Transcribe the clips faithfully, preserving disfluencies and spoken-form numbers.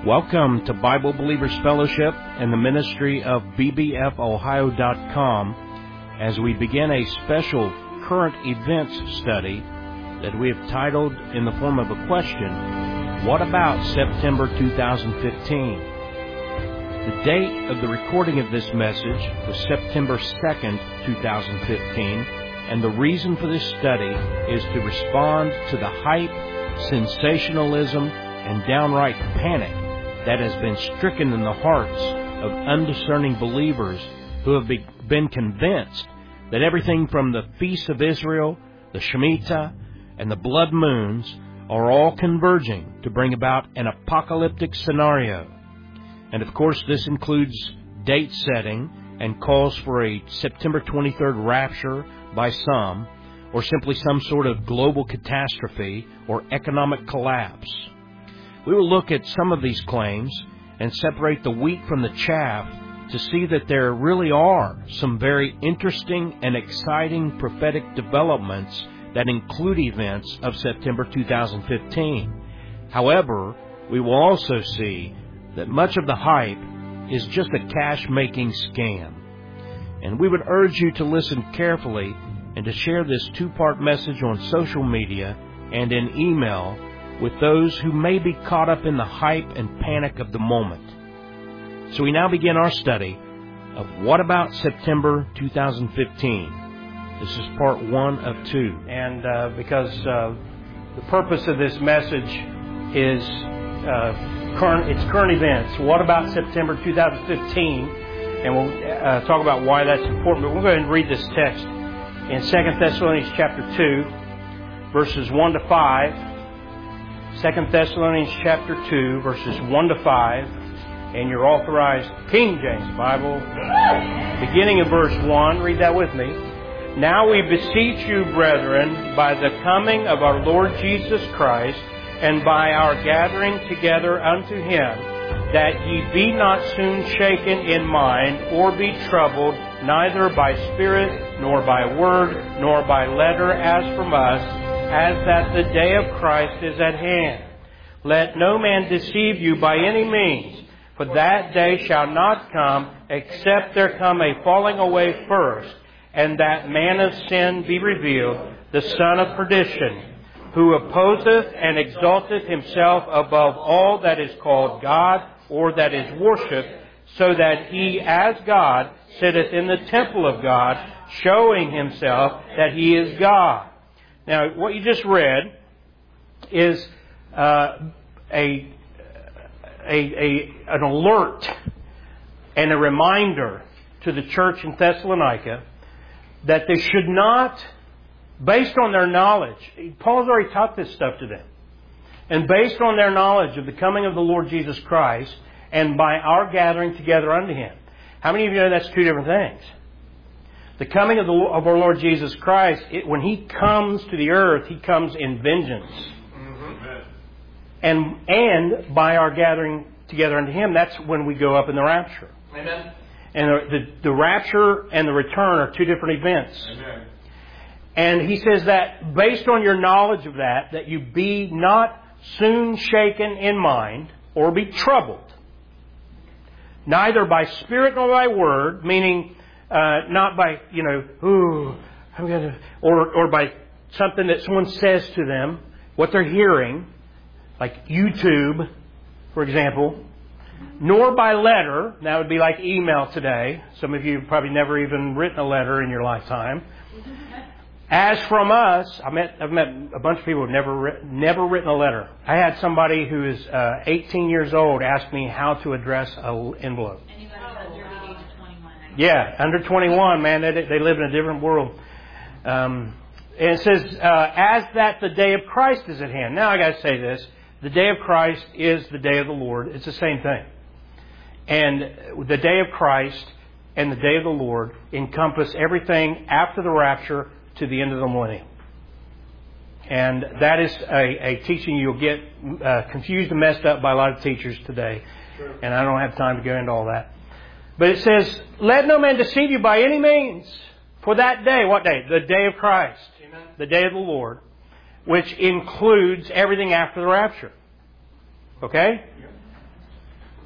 Welcome to Bible Believers Fellowship and the ministry of B B F Ohio dot com as we begin a special current events study that we have titled in the form of a question, What about September two thousand fifteen? The date of the recording of this message was September second, two thousand fifteen, and the reason for this study is to respond to the hype, sensationalism, and downright panic that has been stricken in the hearts of undiscerning believers who have be, been convinced that everything from the Feast of Israel, the Shemitah, and the blood moons are all converging to bring about an apocalyptic scenario. And of course, this includes date setting and calls for a September twenty-third rapture by some, or simply some sort of global catastrophe or economic collapse. We will look at some of these claims and separate the wheat from the chaff to see that there really are some very interesting and exciting prophetic developments that include events of September two thousand fifteen. However, we will also see that much of the hype is just a cash-making scam. And we would urge you to listen carefully and to share this two-part message on social media and in email with those who may be caught up in the hype and panic of the moment. So we now begin our study of What About September two thousand fifteen? This is part one of two. And uh, because uh, the purpose of this message is uh, current, it's current events. What about September two thousand fifteen? And we'll uh, talk about why that's important. But we'll go ahead and read this text in Second Thessalonians chapter two, verses one to five. Second Thessalonians chapter two, verses one to five, in your authorized King James Bible. Beginning of verse one, read that with me. Now we beseech you, brethren, by the coming of our Lord Jesus Christ, and by our gathering together unto Him, that ye be not soon shaken in mind, or be troubled, neither by spirit, nor by word, nor by letter as from us, as that the day of Christ is at hand. Let no man deceive you by any means, for that day shall not come, except there come a falling away first, and that man of sin be revealed, the son of perdition, who opposeth and exalteth himself above all that is called God, or that is worshipped, so that he as God sitteth in the temple of God, showing himself that he is God. Now, what you just read is uh, a, a, a an alert and a reminder to the church in Thessalonica that they should not, based on their knowledge, Paul's already taught this stuff to them, and based on their knowledge of the coming of the Lord Jesus Christ and by our gathering together unto Him. How many of you know that's two different things? The coming of, the, of our Lord Jesus Christ, it, when He comes to the earth, He comes in vengeance. Mm-hmm. And and by our gathering together unto Him, that's when we go up in the rapture. Amen. And the, the, the rapture and the return are two different events. Amen. And he says that based on your knowledge of that, that you be not soon shaken in mind or be troubled, neither by spirit nor by word, meaning Uh, not by, you know, ooh, I'm gonna, or or by something that someone says to them, what they're hearing, like YouTube, for example, nor by letter. That would be like email today. Some of you have probably never even written a letter in your lifetime. As from us, I met, I've met a bunch of people who've never written, never written a letter. I had somebody who is uh, eighteen years old ask me how to address an envelope. Yeah, under twenty-one, man, they, they live in a different world. Um, and it says, uh, as that the day of Christ is at hand. Now I got to say this. The day of Christ is the day of the Lord. It's the same thing. And the day of Christ and the day of the Lord encompass everything after the rapture to the end of the millennium. And that is a, a teaching you'll get uh, confused and messed up by a lot of teachers today. Sure. And I don't have time to go into all that. But it says, let no man deceive you by any means. For that day, what day? The day of Christ. Amen. The day of the Lord. Which includes everything after the rapture. Okay?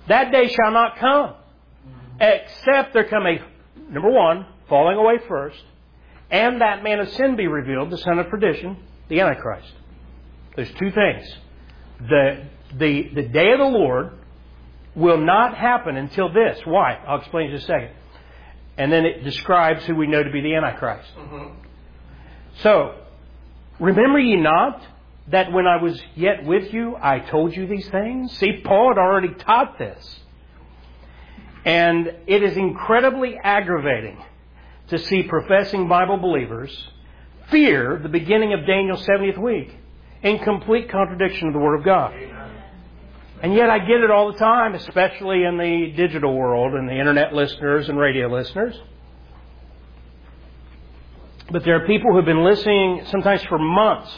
That day shall not come, except there come a, number one, falling away first, and that man of sin be revealed, the son of perdition, the Antichrist. There's two things. The, the, the day of the Lord will not happen until this. Why? I'll explain in just a second. And then it describes who we know to be the Antichrist. Mm-hmm. So, remember ye not that when I was yet with you, I told you these things? See, Paul had already taught this. And it is incredibly aggravating to see professing Bible believers fear the beginning of Daniel's seventieth week in complete contradiction of the Word of God. And yet I get it all the time, especially in the digital world and the internet listeners and radio listeners. But there are people who have been listening sometimes for months.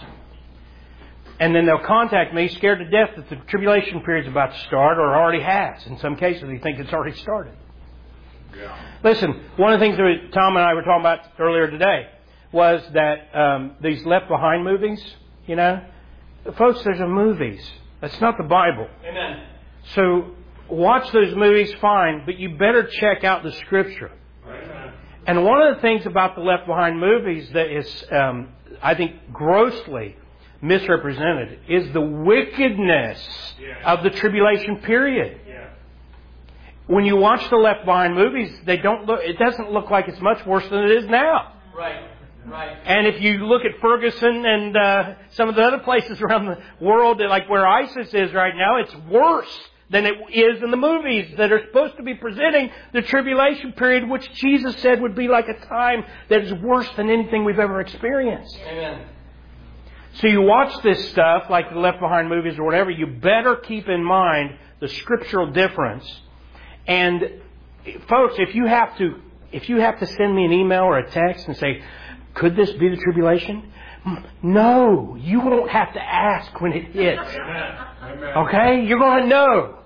And then they'll contact me scared to death that the tribulation period is about to start, or already has. In some cases, they think it's already started. Yeah. Listen, one of the things that Tom and I were talking about earlier today was that um, these Left Behind movies, you know, folks, there's a movies. That's not the Bible. Amen. So watch those movies, fine, but you better check out the Scripture. Amen. And one of the things about the Left Behind movies that is, um, I think, grossly misrepresented is the wickedness yeah. of the tribulation period. Yeah. When you watch the Left Behind movies, they don't look. It doesn't look like it's much worse than it is now. Right. Right. And if you look at Ferguson and uh, some of the other places around the world, like where ISIS is right now, it's worse than it is in the movies that are supposed to be presenting the tribulation period, which Jesus said would be like a time that is worse than anything we've ever experienced. Amen. So you watch this stuff, like the Left Behind movies or whatever, you better keep in mind the scriptural difference. And folks, if you have to, if you have to send me an email or a text and say, could this be the tribulation? No, you won't have to ask when it hits. Okay? You're going to know.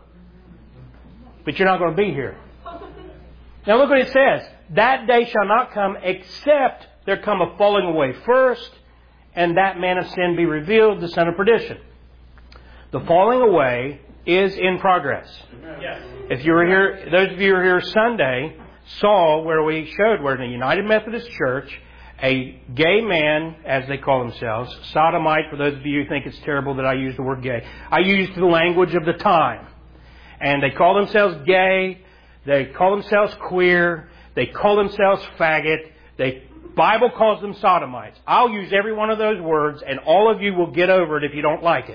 But you're not going to be here. Now look what it says. That day shall not come except there come a falling away first, and that man of sin be revealed, the son of perdition. The falling away is in progress. Yes. If you were here, those of you who were here Sunday saw where we showed where in the United Methodist Church, a gay man, as they call themselves, sodomite, for those of you who think it's terrible that I use the word gay, I used the language of the time. And they call themselves gay, they call themselves queer, they call themselves faggot, the Bible calls them sodomites. I'll use every one of those words, and all of you will get over it if you don't like it.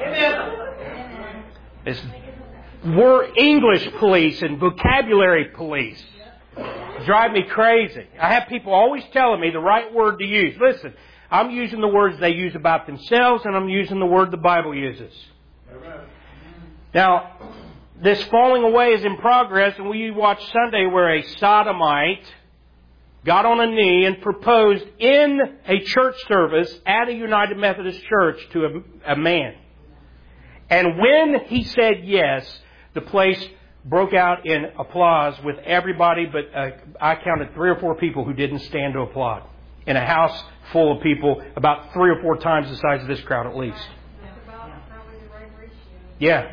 Amen. It's word English police and vocabulary police. Drive me crazy. I have people always telling me the right word to use. Listen, I'm using the words they use about themselves, and I'm using the word the Bible uses. Amen. Now, this falling away is in progress, and we watched Sunday where a sodomite got on a knee and proposed in a church service at a United Methodist Church to a, a man. And when he said yes, the place broke out in applause with everybody, but uh, I counted three or four people who didn't stand to applaud. In a house full of people, about three or four times the size of this crowd at least. Yeah.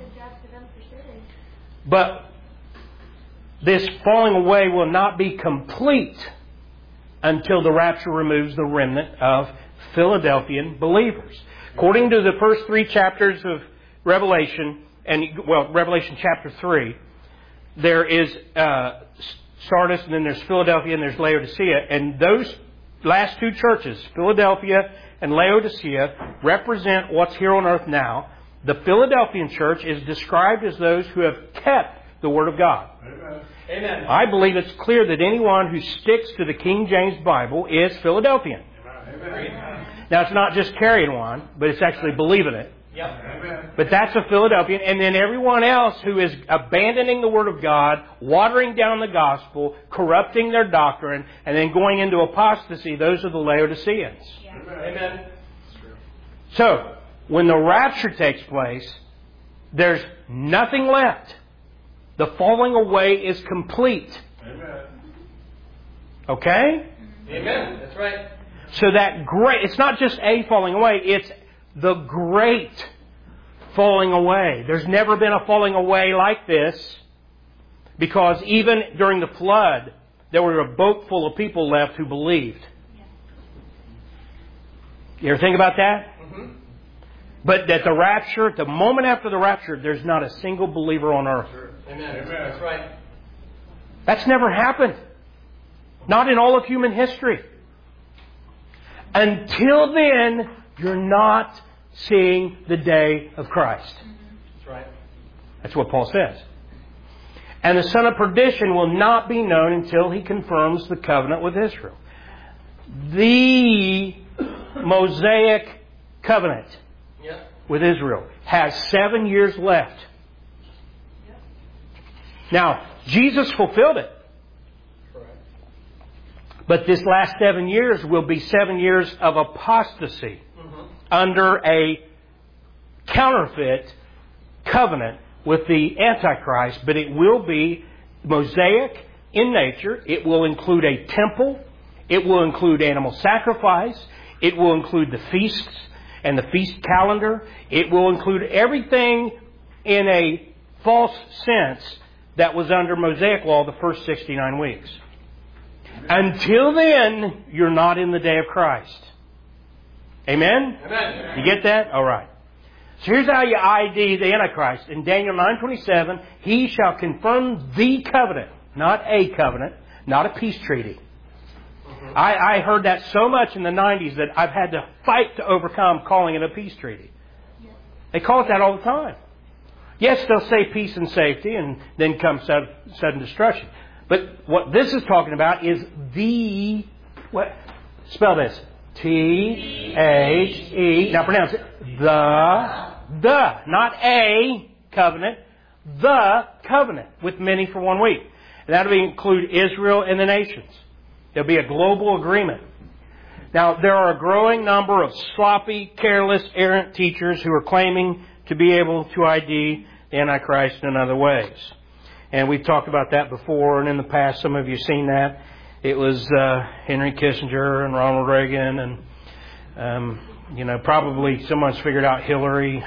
But this falling away will not be complete until the rapture removes the remnant of Philadelphian believers. According to the first three chapters of Revelation, and well, Revelation chapter three, there is uh, Sardis, and then there's Philadelphia, and there's Laodicea. And those last two churches, Philadelphia and Laodicea, represent what's here on earth now. The Philadelphian church is described as those who have kept the Word of God. Amen. Amen. I believe it's clear that anyone who sticks to the King James Bible is Philadelphian. Amen. Now, it's not just carrying one, but it's actually believing it. Yep. Amen. But that's a Philadelphian. And then everyone else who is abandoning the Word of God, watering down the gospel, corrupting their doctrine, and then going into apostasy, those are the Laodiceans. Yeah. Amen. So, when the rapture takes place, there's nothing left. The falling away is complete. Amen. Okay? Amen. That's right. So that great, it's not just a falling away, it's the great falling away. There's never been a falling away like this, because even during the flood, there were a boat full of people left who believed. You ever think about that? Mm-hmm. But at the rapture, at the moment after the rapture, there's not a single believer on earth. Sure. Amen. Amen. That's right. That's never happened. Not in all of human history. Until then, you're not seeing the day of Christ. That's right. That's what Paul says. And the son of perdition will not be known until he confirms the covenant with Israel. The Mosaic covenant yep. with Israel has seven years left. Yep. Now, Jesus fulfilled it. Correct. But this last seven years will be seven years of apostasy mm-hmm. under a counterfeit covenant with the Antichrist. But it will be Mosaic in nature. It will include a temple. It will include animal sacrifice. It will include the feasts and the feast calendar. It will include everything in a false sense that was under Mosaic law the first sixty-nine weeks. Until then, you're not in the day of Christ. Amen? Amen. You get that? All right. So here's how you I D the Antichrist. In Daniel nine twenty-seven, he shall confirm the covenant, not a covenant, not a peace treaty. I, I heard that so much in the nineties that I've had to fight to overcome calling it a peace treaty. They call it that all the time. Yes, they'll say peace and safety, and then comes sudden destruction. But what this is talking about is the... What? Spell this. T H E... Now pronounce it. The... The. Not a covenant. The covenant with many for one week. And that'll include Israel and the nations. There'll be a global agreement. Now, there are a growing number of sloppy, careless, errant teachers who are claiming to be able to I D the Antichrist in other ways. And we've talked about that before, and in the past, some of you have seen that. It was uh, Henry Kissinger and Ronald Reagan, and, um, you know, probably someone's figured out Hillary.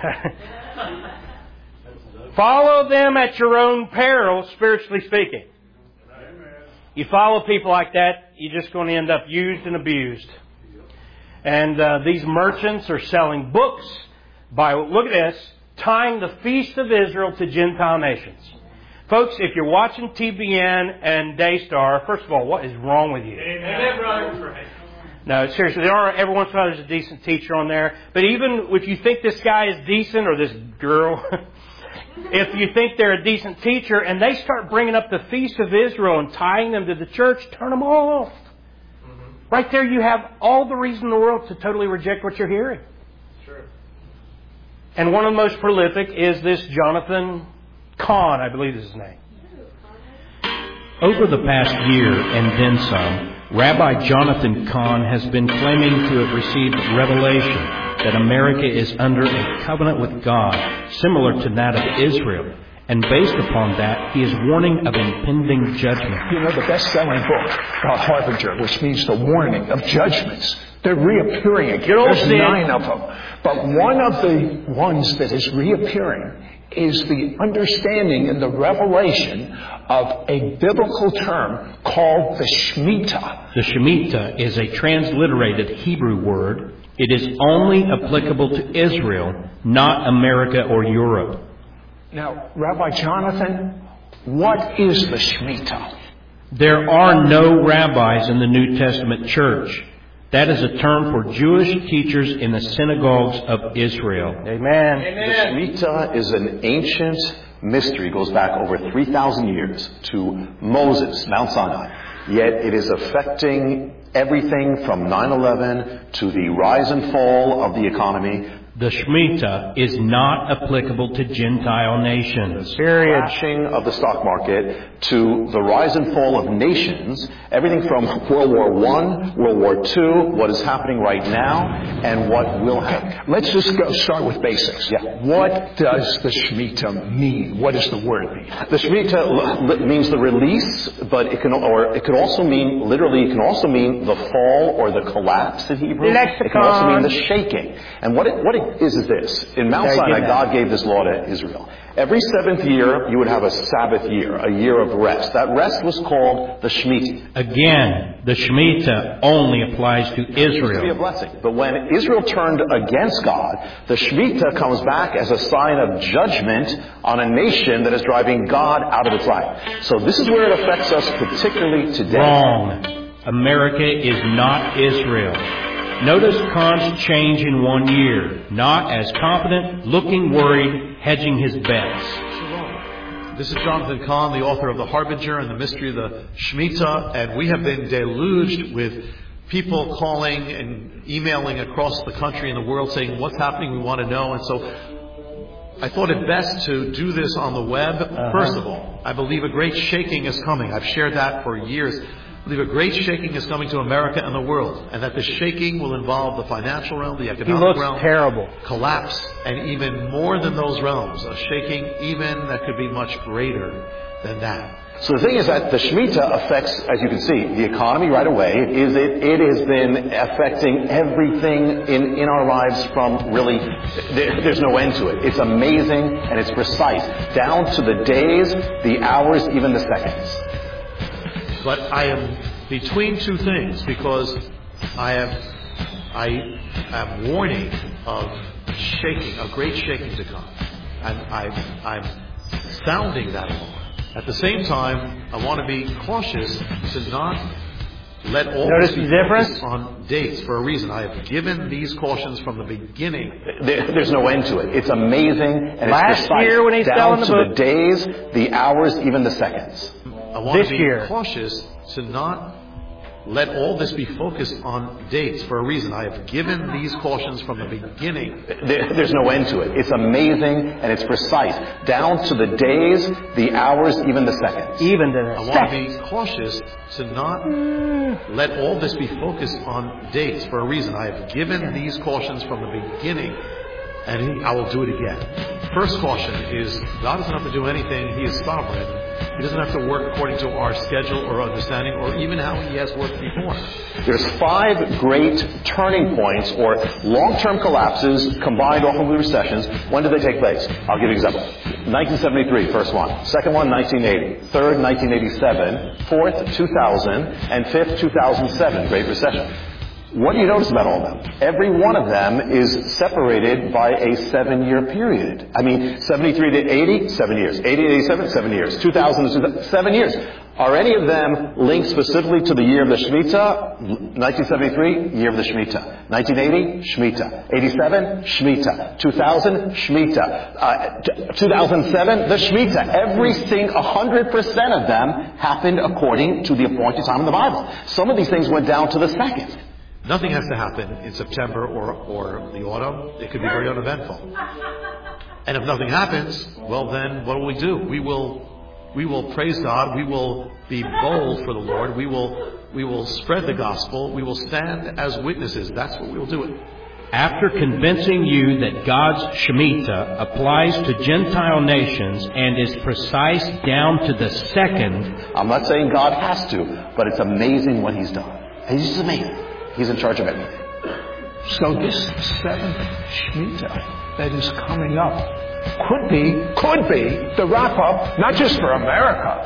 Follow them at your own peril, spiritually speaking. You follow people like that, you're just going to end up used and abused. And uh, these merchants are selling books by, look at this, tying the Feast of Israel to Gentile nations. Folks, if you're watching T B N and Daystar, first of all, what is wrong with you? Amen, brother. No, seriously, there are, every once in a while there's a decent teacher on there. But even if you think this guy is decent, or this girl... If you think they're a decent teacher and they start bringing up the Feast of Israel and tying them to the church, turn them off. Mm-hmm. Right there you have all the reason in the world to totally reject what you're hearing. Sure. And one of the most prolific is this Jonathan Cahn, I believe is his name. Over the past year and then some, Rabbi Jonathan Cahn has been claiming to have received revelation that America is under a covenant with God, similar to that of Israel. And based upon that, he is warning of impending judgment. You know, the best-selling book, The Harbinger, which means the warning of judgments, they're reappearing again. There's nine of them. But one of the ones that is reappearing is the understanding and the revelation of a biblical term called the Shemitah. The Shemitah is a transliterated Hebrew word. It is only applicable to Israel, not America or Europe. Now, Rabbi Jonathan, what is the Shemitah? There are no rabbis in the New Testament church. That is a term for Jewish teachers in the synagogues of Israel. Amen. Amen. The Shemitah is an ancient mystery. It goes back over three thousand years to Moses, Mount Sinai. Yet it is affecting everything from nine eleven to the rise and fall of the economy. The Shemitah is not applicable to Gentile nations. Period. Crashing of the stock market to the rise and fall of nations, everything from World War One, World War Two, what is happening right now, and what will happen. Let's just go start with basics. Yeah. What does the Shemitah mean? What does the word mean? The Shemitah means the release, but it can, or it could also mean, literally, it can also mean the fall or the collapse in Hebrew. Lexicon. It can also mean the shaking. And what it, what it point is, is this. In Mount There, Sinai, get that. God gave this law to Israel. Every seventh year, you would have a Sabbath year, a year of rest. That rest was called the Shemitah. Again, the Shemitah only applies to It used to be a Israel. blessing. But when Israel turned against God, the Shemitah comes back as a sign of judgment on a nation that is driving God out of its life. So this is where it affects us particularly today. Wrong. America is not Israel. Notice Kahn's change in one year. Not as confident, looking worried, hedging his bets. This is Jonathan Cahn, the author of The Harbinger and the Mystery of the Shemitah, and we have been deluged with people calling and emailing across the country and the world saying, what's happening, we want to know. And so I thought it best to do this on the web. Uh-huh. First of all, I believe a great shaking is coming. I've shared that for years. I believe a great shaking is coming to America and the world, and that the shaking will involve the financial realm, the economic He looks realm, terrible. collapse, and even more than those realms, a shaking even that could be much greater than that. So the thing is that the Shemitah affects, as you can see, the economy right away. It is it, it has been affecting everything in, in our lives from really, there, there's no end to it. It's amazing and it's precise, down to the days, the hours, even the seconds. But I am between two things because I have, I am warning of shaking, of great shaking to come. And I, I'm sounding that alarm. At the same time, I want to be cautious to not let all Notice this be the difference? focused on dates for a reason. I have given these cautions from the beginning. There, there's no end to it. It's amazing and Last it's precise, year when he's down selling the to book- the days, the hours, even the seconds. I want This to be year. cautious to not let all this be focused on dates for a reason. I have given these cautions from the beginning. There, there's no end to it. It's amazing and it's precise, down to the days, the hours, even the seconds. Even to I the want to seconds. be cautious to not let all this be focused on dates for a reason. I have given these cautions from the beginning, and I will do it again. First caution is God doesn't have to do anything. He is sovereign. He doesn't have to work according to our schedule or understanding or even how He has worked before. There's five great turning points or long-term collapses combined often with recessions. When did they take place? I'll give you an example. nineteen seventy-three, first one. Second one, nineteen eighty. Third, nineteen eighty-seven. Fourth, two thousand. And fifth, two thousand seven, Great Recession. What do you notice about all of them? Every one of them is separated by a seven-year period. I mean, seventy-three to eighty, seven years. eighty to eighty-seven, seven years. two thousand to seven years. Are any of them linked specifically to the year of the Shemitah? nineteen seventy-three, year of the Shemitah. nineteen eighty, Shemitah. eighty-seven, Shemitah. two thousand, Shemitah. Uh, two thousand seven, the Shemitah. Every single, one hundred percent of them happened according to the appointed time in the Bible. Some of these things went down to the second. Nothing has to happen in September or, or the autumn. It could be very uneventful. And if nothing happens, well then, what will we do? We will, we will praise God. We will be bold for the Lord. We will, we will spread the gospel. We will stand as witnesses. That's what we will do it. After convincing you that God's Shemitah applies to Gentile nations and is precise down to the second, I'm not saying God has to, but it's amazing what He's done. He's just amazing. He's in charge of everything. So this seventh Shemitah that is coming up could be, could be the wrap up, not just for America,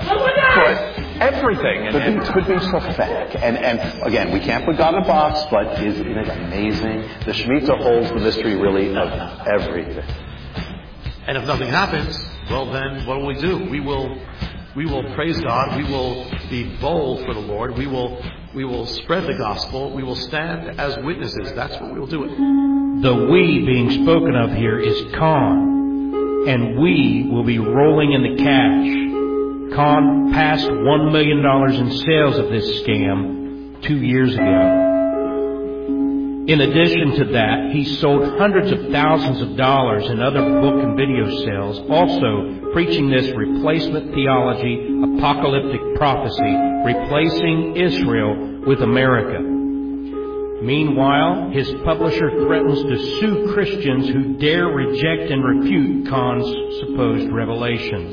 but everything. Could And, be, could be prophetic. And, and again, we can't put God in a box, but isn't it amazing? The Shemitah holds the mystery really of everything. And if nothing happens, well then, what will we do? We will, we will praise God. We will be bold for the Lord. We will, we will spread the gospel. We will stand as witnesses. That's what we will do it. the we being spoken of here is Kahn, and we will be rolling in the cash. Kahn passed one million dollars in sales of this scam two years ago. In addition to that, he sold hundreds of thousands of dollars in other book and video sales, also preaching this replacement theology, apocalyptic prophecy, replacing Israel with America. Meanwhile, his publisher threatens to sue Christians who dare reject and refute Kahn's supposed revelations.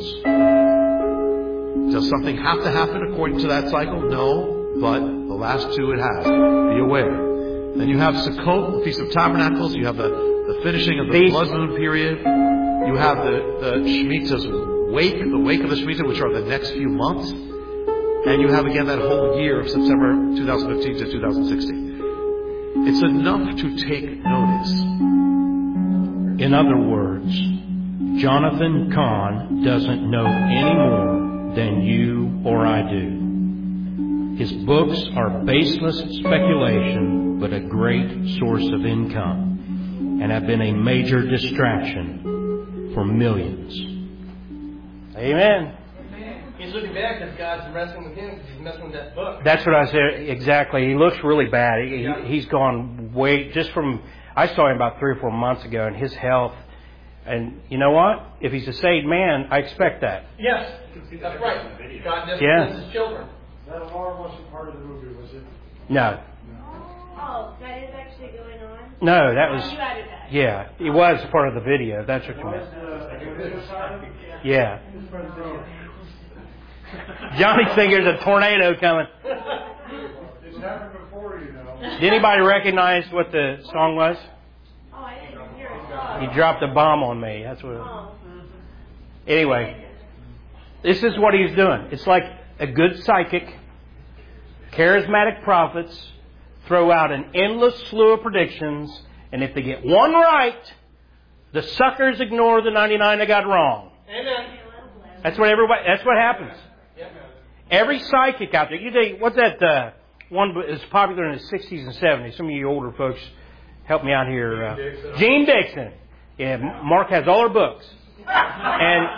Does something have to happen according to that cycle? No, but the last two it has. Be aware. Then you have Sukkot, the Feast of Tabernacles. You have the, the the finishing of the These- blood moon period. You have the, the Shemitah's wake, the wake of the Shemitah, which are the next few months. And you have again that whole year of September twenty fifteen to two thousand sixteen. It's enough to take notice. In other words, Jonathan Cahn doesn't know any more than you or I do. His books are baseless speculation, but a great source of income, and have been a major distraction for millions. Amen. He's looking back because God's wrestling with him because he's messing with that book. That's what I said. Exactly. He looks really bad. He, Yeah. He's gone way, just from, I saw him about three or four months ago, and his health, and you know what? If he's a saved man, I expect that. Yes, that's right. God disciplines Yeah. his children. That alarm wasn't part of the movie, was it? No. Oh, that is actually going on? No, that was, You added that. yeah, it was part of the video. That's what you Was meant. the video side? Yeah. It's part of the video. Johnny's thinking there's a tornado coming. It's happened before, you know. Did anybody recognize what the song was? Oh, I didn't hear a song. He dropped a bomb on me. That's what it was. Oh. Anyway, this is what he's doing. It's like a good psychic, charismatic prophets throw out an endless slew of predictions, and if they get one right, the suckers ignore the ninety-nine they got wrong. Amen. That's what everybody. That's what happens. Yep. Every psychic out there. You think what's that uh, one that was popular in the sixties and seventies? Some of you older folks, help me out here. Uh, Gene Dixon. Yeah, Mark has all her books. And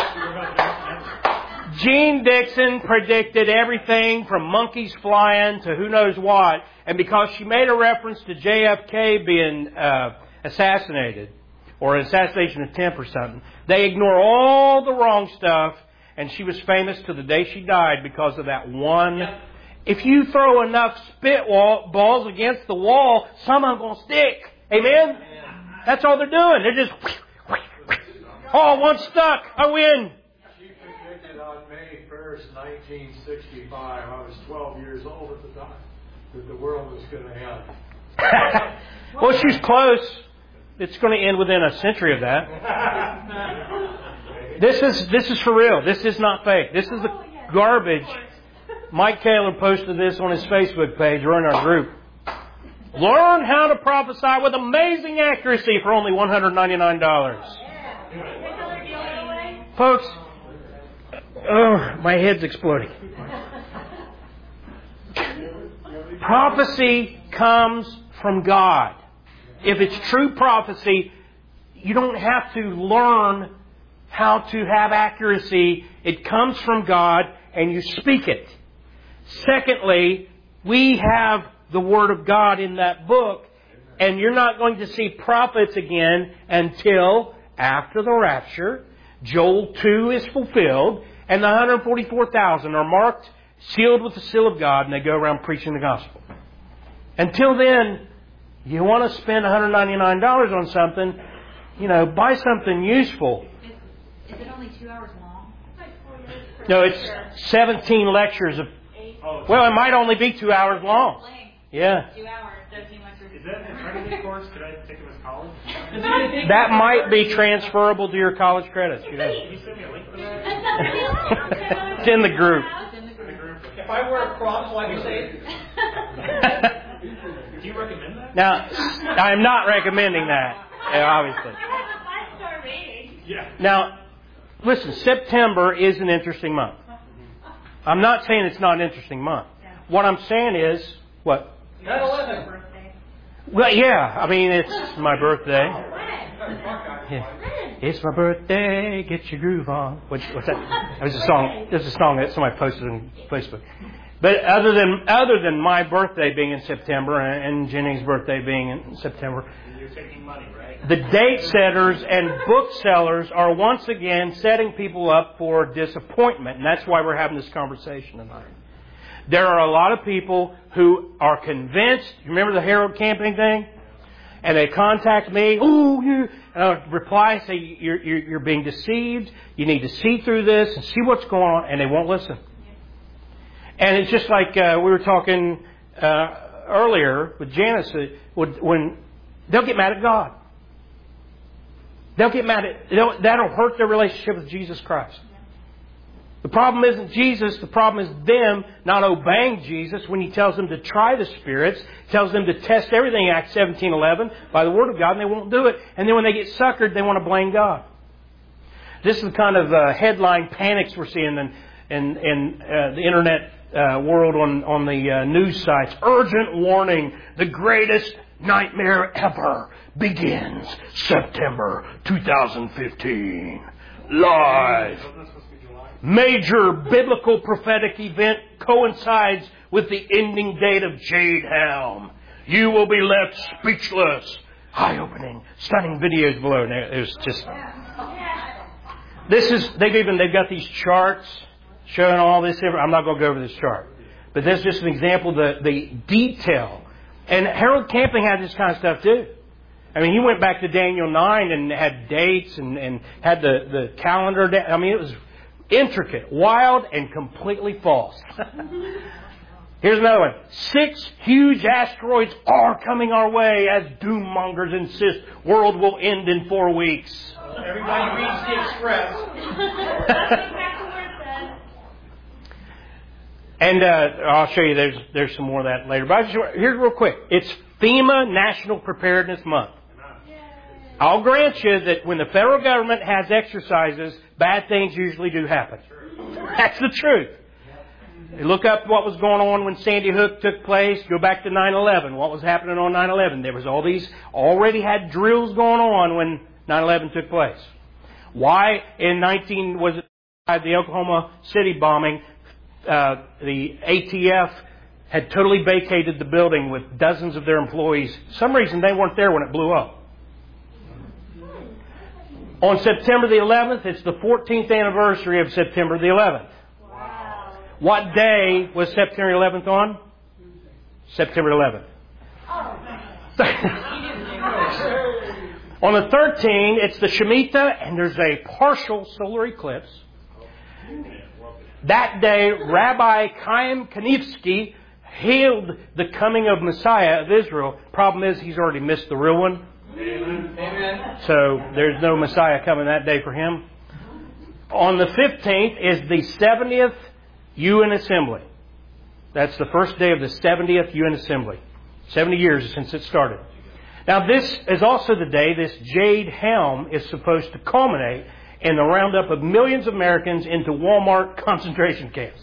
Gene Dixon predicted everything from monkeys flying to who knows what. And because she made a reference to J F K being uh, assassinated, or an assassination attempt or something, they ignore all the wrong stuff. And she was famous to the day she died because of that one. If you throw enough spit wall, balls against the wall, some of them going to stick. Amen? That's all they're doing. They're just... Oh, one stuck. I win. She predicted on May first, nineteen sixty-five, I was twelve years old at the time, that the world was going to end. Well, she's close. It's going to end within a century of that. This is this is for real. This is not fake. This is the garbage. Mike Taylor posted this on his Facebook page or in our group. Learn how to prophesy with amazing accuracy for only one hundred ninety-nine dollars. Folks, oh, my head's exploding. Prophecy comes from God. If it's true prophecy, you don't have to learn how to have accuracy. It comes from God and you speak it. Secondly, we have the Word of God in that book, and you're not going to see prophets again until after the rapture. Joel two is fulfilled, and the one hundred forty-four thousand are marked, sealed with the seal of God, and they go around preaching the gospel. Until then, you want to spend one hundred ninety-nine dollars on something, you know, buy something useful. Is, is it only two hours long? No, it's seventeen lectures of... Well, it might only be two hours long. Yeah. Two hours, seventeen lectures. Is that an eternity course? Could I take it as college? That might be transferable to your college credits. You know. Can you send me a link for that? It's in the group. If I wear a cross, will I be saved? Do you recommend that? Now, I'm not recommending that, obviously. I have a five-star rating. Yeah. Now, listen, September is an interesting month. I'm not saying it's not an interesting month. What I'm saying is, what? nine eleven. Well, yeah, I mean, it's my birthday. When? Yeah. It's my birthday, get your groove on. What's, what's that? That was a song. There's a song that somebody posted on Facebook. But other than other than my birthday being in September and Jenny's birthday being in September, You're taking money, right? the date setters and booksellers are once again setting people up for disappointment. And that's why we're having this conversation tonight. There are a lot of people who are convinced. You remember the Harold Camping thing? And they contact me. Oh, you. And I reply, say, you're, you're, you're being deceived. You need to see through this and see what's going on. And they won't listen. And it's just like uh, we were talking uh, earlier with Janice. Uh, when they'll get mad at God. They'll get mad at, they'll, that'll hurt their relationship with Jesus Christ. The problem isn't Jesus. The problem is them not obeying Jesus when He tells them to try the spirits, tells them to test everything, Acts seventeen eleven, by the Word of God, and they won't do it. And then when they get suckered, they want to blame God. This is the kind of uh, headline panics we're seeing in, in, in uh, the Internet uh, world on, on the uh, news sites. Urgent warning, the greatest nightmare ever begins September two thousand fifteen. Live. Major biblical prophetic event coincides with the ending date of Jade Helm. You will be left speechless. Eye-opening, stunning videos below. There's just... This is, they've even, they've got these charts showing all this. I'm not going to go over this chart. But this is just an example of the, the detail. And Harold Camping had this kind of stuff too. I mean, he went back to Daniel nine and had dates and, and had the, the calendar. I mean, it was intricate, wild, and completely false. Here's another one. Six huge asteroids are coming our way as doom mongers insist world will end in four weeks. Everybody reads the Express. And uh, I'll show you. There's there's some more of that later. But I just, here's real quick. It's FEMA National Preparedness Month. I'll grant you that when the federal government has exercises, bad things usually do happen. That's the truth. You look up what was going on when Sandy Hook took place. Go back to nine eleven. What was happening on nine eleven? There was all these, already had drills going on when nine eleven took place. Why in nineteen, was it the Oklahoma City bombing, uh, the A T F had totally vacated the building with dozens of their employees. For some reason they weren't there when it blew up. On September the eleventh, it's the fourteenth anniversary of September the eleventh. Wow. What day was September eleventh on? September eleventh. Oh. On the thirteenth, it's the Shemitah, and there's a partial solar eclipse. That day, Rabbi Chaim Kanievsky hailed the coming of Messiah of Israel. Problem is, he's already missed the real one. Amen. So there's no Messiah coming that day for him. On the fifteenth is the seventieth U N Assembly. That's the first day of the seventieth U N Assembly. seventy years since it started. Now this is also the day this Jade Helm is supposed to culminate in the roundup of millions of Americans into Walmart concentration camps.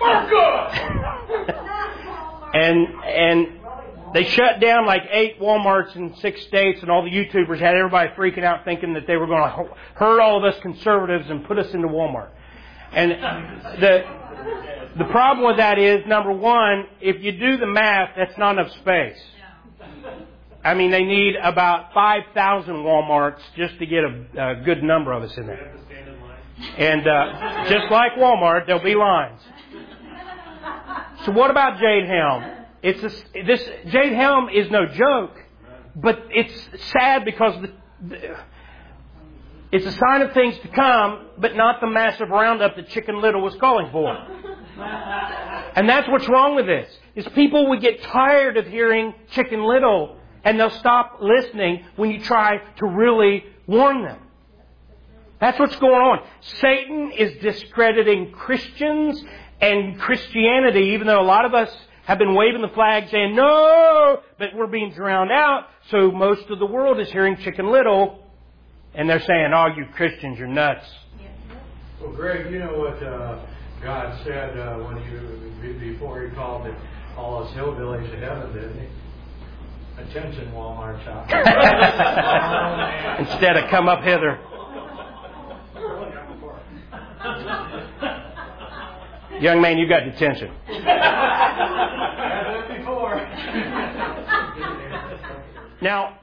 and and they shut down like eight Walmarts in six states, and all the YouTubers had everybody freaking out thinking that they were going to hurt all of us conservatives and put us into Walmart. And the the problem with that is, number one, if you do the math, that's not enough space. I mean, they need about five thousand Walmarts just to get a, a good number of us in there. And uh, just like Walmart, there'll be lines. So what about Jade Helm? It's a, this Jade Helm is no joke, but it's sad because the, the, it's a sign of things to come, but not the massive roundup that Chicken Little was calling for. And that's what's wrong with this, is people would get tired of hearing Chicken Little, and they'll stop listening when you try to really warn them. That's what's going on. Satan is discrediting Christians and Christianity, even though a lot of us have been waving the flag saying, no, but we're being drowned out. So most of the world is hearing Chicken Little, and they're saying, oh, you Christians, you're nuts. Well, Greg, you know what uh, God said uh, when he, before He called it, all His hillbillies to heaven, didn't He? Attention, Walmart shop. Instead of come up hither. Young man, you got detention. Now,